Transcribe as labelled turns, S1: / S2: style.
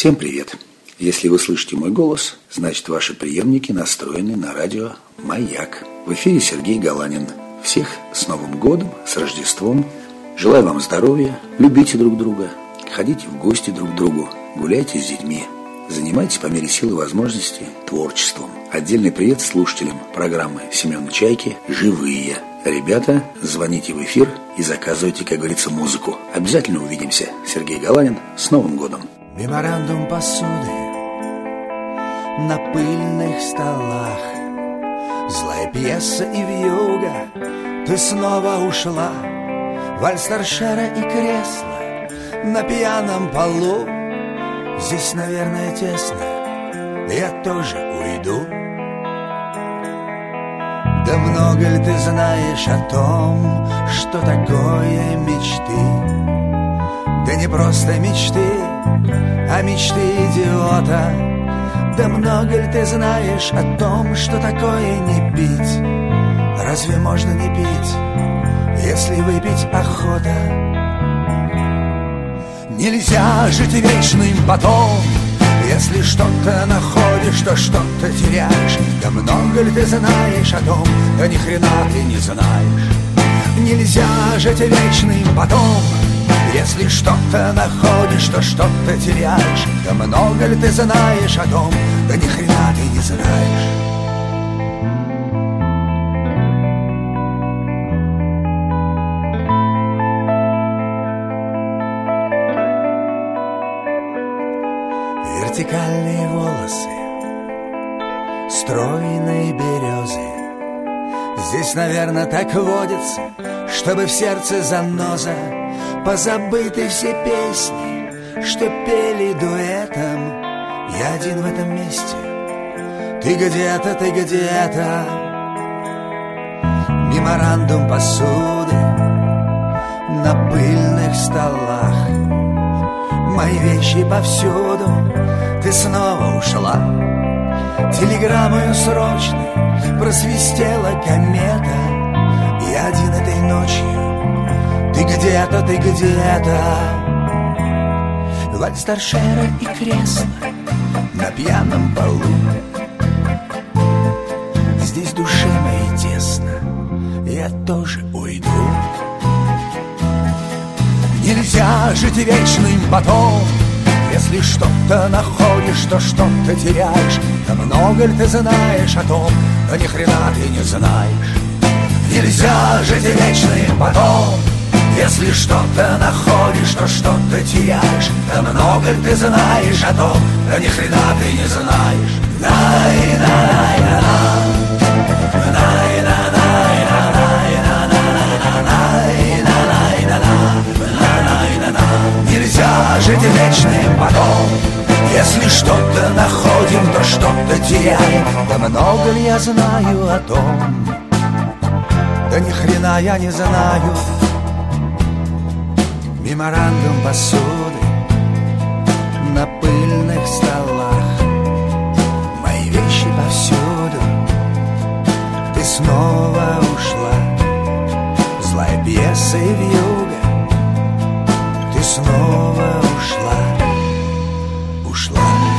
S1: Всем привет! Если вы слышите мой голос, значит ваши приемники настроены на радио «Маяк». В эфире Сергей Галанин. Всех с Новым годом, с Рождеством. Желаю вам здоровья, любите друг друга, ходите в гости друг к другу, гуляйте с детьми, занимайтесь по мере сил и возможностей творчеством. Отдельный привет слушателям программы Семена Чайки «Живые». Ребята, звоните в эфир и заказывайте, как говорится, музыку. Обязательно увидимся. Сергей Галанин. С Новым годом!
S2: Меморандум посуды на пыльных столах, злая пьеса и вьюга, ты снова ушла. Вальс торшера и кресло на пьяном полу. Здесь, наверное, тесно, я тоже уйду. Да много ли ты знаешь о том, что такое мечты? Да не просто мечты, а мечты идиота. Да много ли ты знаешь о том, что такое не пить? Разве можно не пить, если выпить охота? Нельзя жить вечным потом. Если что-то находишь, то что-то теряешь. Да много ли ты знаешь о том, да ни хрена ты не знаешь. Нельзя жить вечным потом. Если что-то находишь, то что-то теряешь. Да много ли ты знаешь о том, да ни хрена ты не знаешь. Вертикальные волосы, стройные березы. Здесь, наверное, так водится, чтобы в сердце заноза. Позабыты все песни, что пели дуэтом. Я один в этом месте, ты где-то, ты где-то. Меморандум посуды на пыльных столах, мои вещи повсюду, ты снова ушла. Телеграммою срочной просвистела комета. Я один этой ночью, ты где-то, ты где-то. Вальс торшера и кресло на пьяном полу. Здесь душе моей тесно, я тоже уйду. Нельзя жить вечным потом. Если что-то находишь, то что-то теряешь. Да много ли ты знаешь о том, да ни хрена ты не знаешь. Нельзя жить вечным потом. Если что-то находишь, то что-то теряешь. Да много ли ты знаешь о том, да ни хрена ты не знаешь. Нельзя жить вечным потом. Если что-то находим, то что-то теряем. Да много ли я знаю о том, да ни хрена я не знаю. Меморандум посуды на пыльных столах, мои вещи повсюду, ты снова ушла. Злая пьеса и вьюга, ты снова ушла. Ушла.